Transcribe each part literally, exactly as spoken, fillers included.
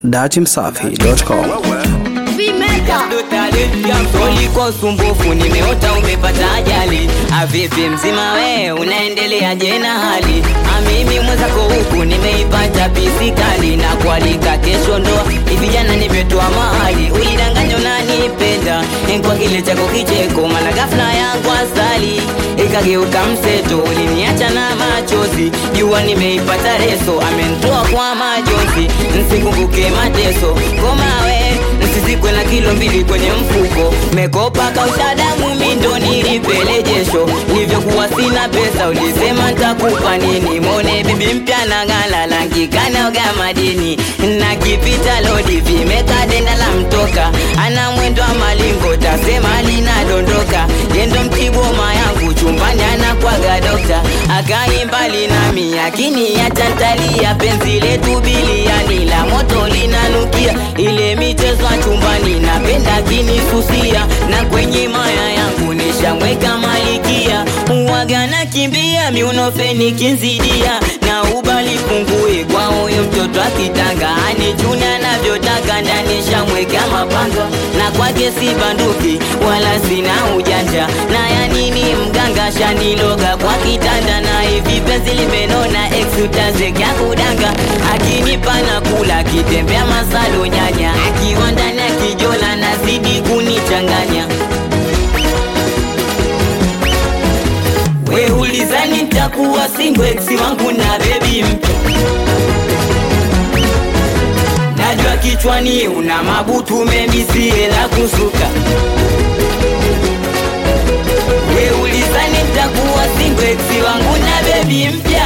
datimsafi dot com. Uliko sumbufu nimeota umepata ajali. Avipi mzima we unaendelea je na hali? Amimi mwenzako huku nimeipata pisikali. Na kualika kesho ndoa hivi jana nimetoa mahali. Ulidanganya unanipenda kwa kile chako kicheko. Mala ghafla yangu asali ikageuka mseto. Uliniacha na machozi jua nimeipata reso. Amenitoa kwa majonzi nsikumbuke mateso. Koma we nsizikwe na kilo mbili kwenye mfuko. Mekopa kausha damu mindo nilipele jesho. Livyokuwa sina pesa ulisema ntakupa nini. Mone bibi mpya na ngala langi kana oga madini. Na kipita lodi vimeka denda la mtoka. Ana mwendo wa malingo tasema linadondoka. Yendo mtiboma yangu chumbani anakwaga dokta. Akai mbali nami akini ya chantalia. Penzi letu biliani la moto linanukia. Ile michezo chumbani napenda kinisusia. Na kwenye maya yangu nishamweka malikia. Uwaga na kimbia miunofeni kinzidia. Na ubali pungue kwa huyo mtoto akitanga. Anichuna na vyotaka ndani shamweka mapanga. Na kwake si banduki wala sina ujanja. Na ya nini mganga shaniloga kwa kitanda. Na hivi penzi limenona ex utazeka kudanga. Akinipa na kula kitembea masalo nyanya. Akiwa ndani ya kijola nazidi kunichanganya. We ulizani nitakuwa single ex wangu na baby mpya. Najua kichwani una mabutu memisi la kusuka. We ulizani nitakuwa single ex wangu na baby mpya.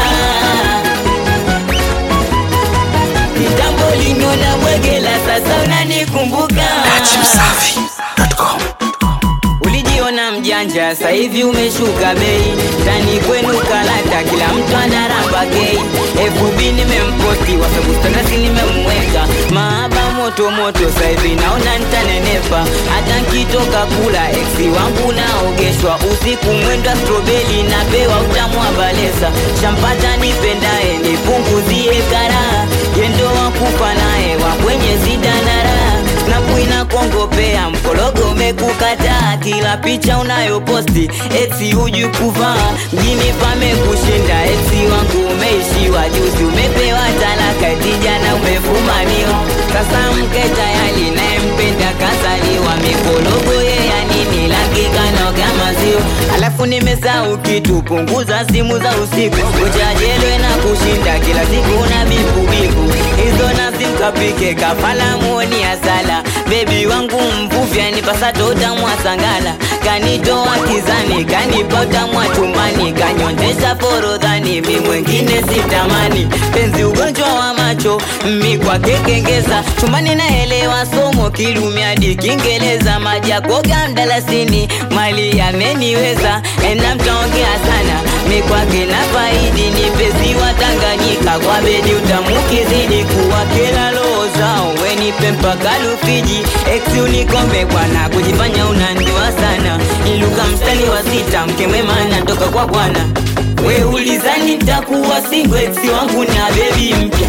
Kitambo liniona mwegela sasa unanikumbuka. datimsafi dot com. Ulijiona mjanja sasa hivi umeshuka bei. Ndani kwenu kalata kila mtu anaramba gay. F B nimemposti wasabu standasi nimemweka. Mahaba moto moto sasa hivi naona nitanenepa. Hata nkitoka kula ex wangu naogeshwa. Usiku mwendo strawberry napewa utamu wa balesa. Shampata nipendae nipunguzie karaha. Yendo wakufa nae wa kwenye zidanara. Snapu inakongopea mkologo umekukataa. Kila picha unayoposti eti uju kuvaa. Mjini pame kushinda eti wangu umeishiwa. Juzi umepewa talaka eti jana umefumaniwa. Sasa mke tayari naye mpenda kasaliwa. Mikologo ye ya nini laki kanoga mazio. Alafu nimesahau kitu punguza simu za usiku. Uchajelwe na kushinda kila siku na bipu bipu. Hizo nasi mkapike kafala muoni asala. Baby wangu mvuvya nipasa tota mwasangala. Kanitoa kizani kanipa utamwa chumbani. Kanyondesha forodhani mi mwengine sitamani. Penzi ugonjwa wa macho mi kwa kekengeza. Chumbani naelewa somo kilumiadi kingeleza. Maji ya koga mdalasini mali yameniweza. Ena mtaongea sana mi kwake na faidi. Ni pezi wa Tanganyika kwa bedi utamukizidi. Kuwa kila loo zao weni pempa kalufiji. Ex unikombe bwana kujifanya unanjua sana. Iluka mstani wa sita mke mwema natoka kwa bwana. We ulizani nitakuwa single ex wangu na baby mpya.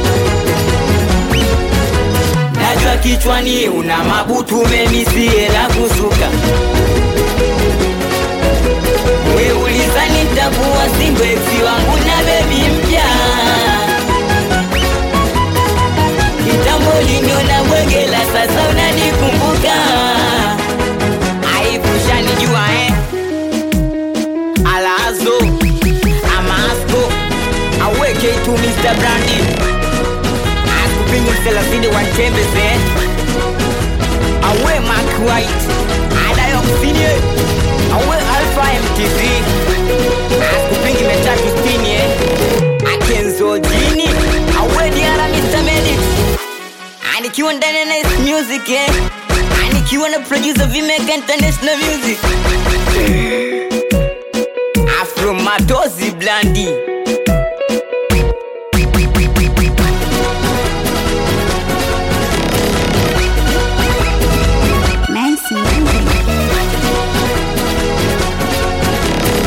Najua kichwani una mabutu memisie la kusuka. We ulizani nitakuwa single ex wangu na baby mpya. Kitambo liniona mwegela sasa unanikumbuka. Aifusha nijua eh. Alazo Amasko aweke tu mister Brandy. Askupingi mselasini wa chembeze eh. Awe Mark White Adayo msinye. Awe Alpha M T V. Askupingi metatu stini eh. Akenzo jini. Awe diara mister Medic. Anikiwa ndani na nice music eh. Anikiwa na producer Vimeka International Music. Afro Matozi Blandi. Nancy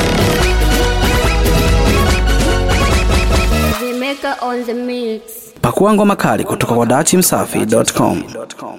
Vimeka on the mix. Pakua ngoma kali kutoka kwa dachimsafi dot com.